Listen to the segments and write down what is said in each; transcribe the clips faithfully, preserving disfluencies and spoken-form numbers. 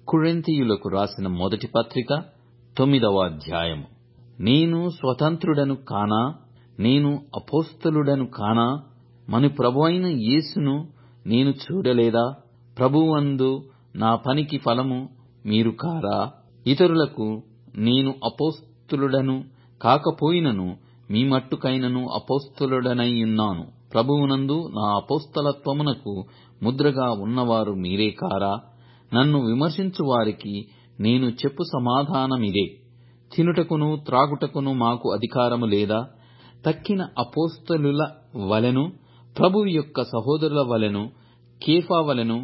కొరింథీయులకు రాసిన మొదటి పత్రిక తొమ్మిదవ అధ్యాయము. నేను స్వతంత్రుడను కానా, నేను అపోస్తలుడను కానా, మన ప్రభువైన యేసును నేను చూడలేదా? ప్రభువందు నా పనికి ఫలము మీరు కారా? ఇతరులకు నేను అపోస్తలుడను కాకపోయినను మీ మట్టుకైనను అపోస్తలుడనై ఉన్నాను. ప్రభువునందు నా అపోస్తలత్వమునకు ముద్రగా ఉన్నవారు మీరే కారా? నన్ను విమర్శించు వారికి నేను చెప్పు సమాధానమిదే. తినుటకును త్రాగుటకును మాకు అధికారము లేదా? తక్కిన అపోస్తలుల వలెను, ప్రభువు యొక్క సహోదరుల వలెను, కేఫా వలెను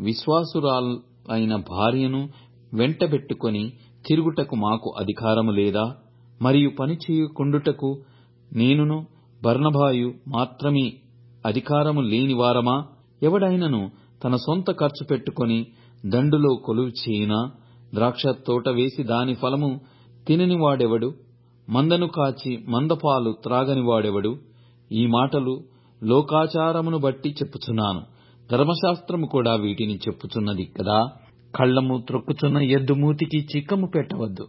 విశ్వాసురాలైన భార్యను వెంటబెట్టుకొని తిరుగుటకు మాకు అధికారము లేదా? మరియు పని చేయకుండుటకు నేనును బర్నబాయు మాత్రమే అధికారము లేని వారమా? ఎవడైనను తన సొంత ఖర్చు పెట్టుకొని దండులో కొలువు చేయునా? ద్రాక్ష తోట వేసి దాని ఫలము తినని వాడెవడు? మందను కాచి మందపాలు త్రాగని వాడెవడు? ఈ మాటలు లోకాచారమును బట్టి చెప్పుచున్నాను. ధర్మశాస్త్రము కూడా వీటిని చెప్పుచున్నది కదా. కళ్ళము త్రొక్కుచున్న ఎద్దు మూతికి చిక్కము పెట్టవద్దు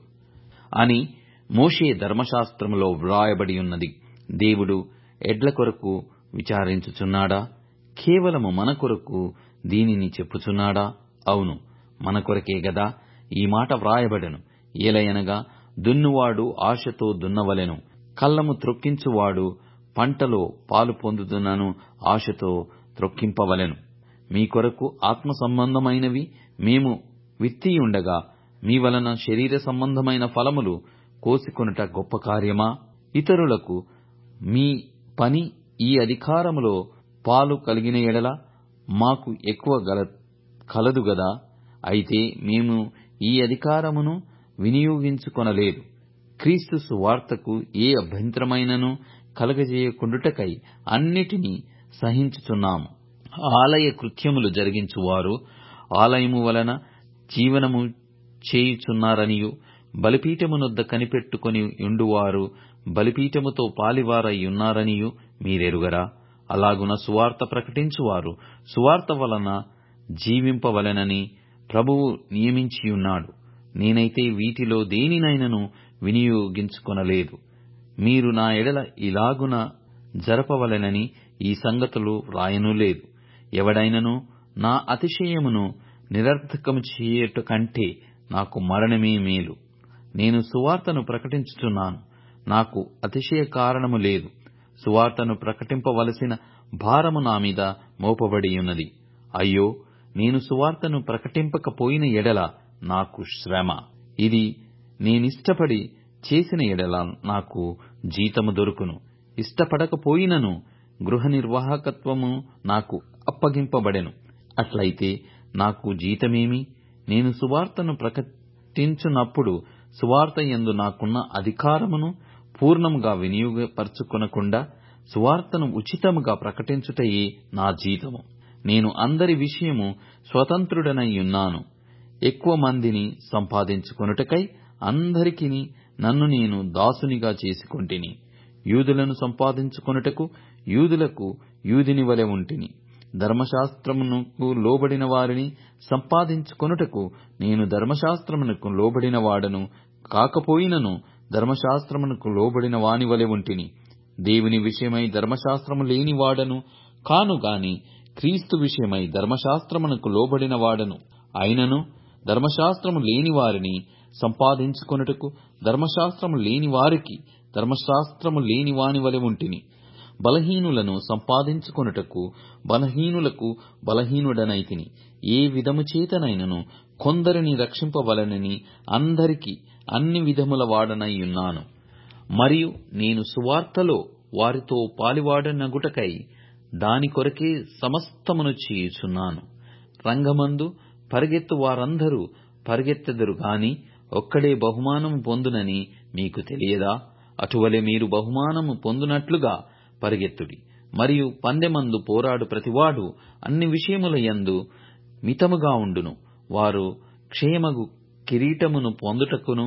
అని మోషే ధర్మశాస్త్రములో వ్రాయబడి ఉన్నది. దేవుడు ఎడ్ల కొరకు విచారించుచున్నాడా? కేవలము మన కొరకు దీనిని చెప్పుచున్నాడా? అవును, మన కొరకే గదా ఈ మాట వ్రాయబడెను. ఏలయనగా దున్నువాడు ఆశతో దున్నవలెను, కళ్ళము త్రొక్కించువాడు పంటలో పాలు పొందుదునను ఆశతో త్రొక్కింపవలెను. మీ కొరకు ఆత్మ సంబంధమైనవి మేము విత్తియుండగా మీ వలన శరీర సంబంధమైన ఫలములు కోసికొనుట గొప్ప కార్యమా? ఇతరులకు మీ పని ఈ అధికారములో పాలు కలిగిన ఎడల మాకు ఎక్కువ గల కలదు గదా. అయితే మేము ఈ అధికారమును వినియోగించుకొనలేదు. క్రీస్తు సువార్తకు ఏ అభ్యంతరమైనను కలగజేయకుండుటకై అన్నిటినీ సహించుచున్నాము. ఆలయ కృత్యములు జరిగించువారు ఆలయము వలన జీవనము చేయుచున్నారనియు, బలిపీఠమునొద్ద కనిపెట్టుకొని యుండువారు బలిపీఠముతో పాలివారై ఉన్నారనియు మీరెరుగరా? అలాగున సువార్త ప్రకటించువారు సువార్త వలన జీవింపవలెనని ప్రభువు నియమించియున్నాడు. నేనైతే వీటిలో దేనినైనను వినియోగించుకొనలేదు. మీరు నా ఎడల ఇలాగున జరపవలెనని ఈ సంగతులు వ్రాయను లేదు. ఎవడైనను నా అతిశయమును నిరర్థకము చేయుట కంటే నాకు మరణమే మేలు. నేను సువార్తను ప్రకటించుచున్నాను, నాకు అతిశయ కారణము లేదు. సువార్తను ప్రకటింపవలసిన భారము నా మీద మోపబడి ఉన్నది. అయ్యో, నేను సువార్తను ప్రకటింపకపోయిన ఎడల నాకు శ్రమ. ఇది నేనిష్టపడి చేసిన ఎడల నాకు జీతము దొరుకును. ఇష్టపడకపోయినను గృహ నిర్వాహకత్వము నాకు అప్పగింపబడెను. అట్లయితే నాకు జీతమేమి? నేను సువార్తను ప్రకటించున్నప్పుడు సువార్త యందు నాకున్న అధికారమును పూర్ణముగా వినియోగపరచుకొనకుండా సువార్తను ఉచితముగా ప్రకటించుటయే నా జీతము. నేను అందరి విషయము స్వతంత్రుడనై ఉన్నాను. ఎక్కువ మందిని సంపాదించుకొనుటకై అందరికిని నన్ను నేను దాసునిగా చేసుకొంటిని. యూదులను సంపాదించుకొనుటకు యూదులకు యూదుని వలె ఉంటిని. ధర్మశాస్త్రమునకు లోబడిన వారిని సంపాదించుకొనుటకు నేను ధర్మశాస్త్రమునకు లోబడిన వాడను కాకపోయినను ధర్మశాస్త్రమునకు లోబడిన వాని వలె ఉంటిని. దేవుని విషయమై ధర్మశాస్త్రము లేని వాడను కాను గాని క్రీస్తు విషయమై ధర్మశాస్త్రమునకు లోబడిన వాడను. అయినను ధర్మశాస్త్రము లేని వారిని సంపాదించుకొనుటకు ధర్మశాస్త్రము లేని వారికి ధర్మశాస్త్రము లేని వాని వలె ఉంటిని. బలహీనులను సంపాదించుకొనుటకు బలహీనులకు బలహీనుడనైతిని. ఏ విధము చేతనైనను కొందరిని రక్షింపవలనని అందరికి అన్ని విధముల వాడనై ఉన్నాను. మరియు నేను సువార్తలో వారితో పాలివాడనగుటకై దాని కొరకే సమస్తమును చేయుచున్నాను. రంగమందు పరిగెత్తు వారందరూ పరిగెత్తెదరు గాని ఒక్కడే బహుమానము పొందునని మీకు తెలియదా? అటువలే మీరు బహుమానము పొందునట్లుగా పరిగెత్తుడి. మరియు పందెమందు పోరాడు ప్రతివాడు అన్ని విషయముల యందు మితముగా ఉండును. వారు క్షయమగు కిరీటమును పొందుటకును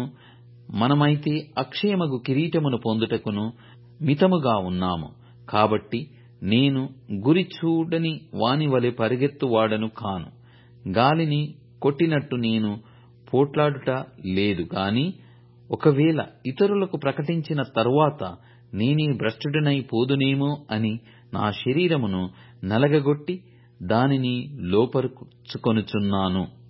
మనమైతే అక్షయమగు కిరీటమును పొందుటకును మితముగా ఉన్నాము. కాబట్టి నేను గురి చూడని వాని వలె పరిగెత్తువాడను కాను. గాలిని కొట్టినట్టు నేను పోట్లాడుట లేదు గాని ఒకవేళ ఇతరులకు ప్రకటించిన తరువాత నేనే భ్రష్టుడనై పోదునేమో అని నా శరీరమును నలగగొట్టి దానిని లోపరుచుకొనుచున్నాను.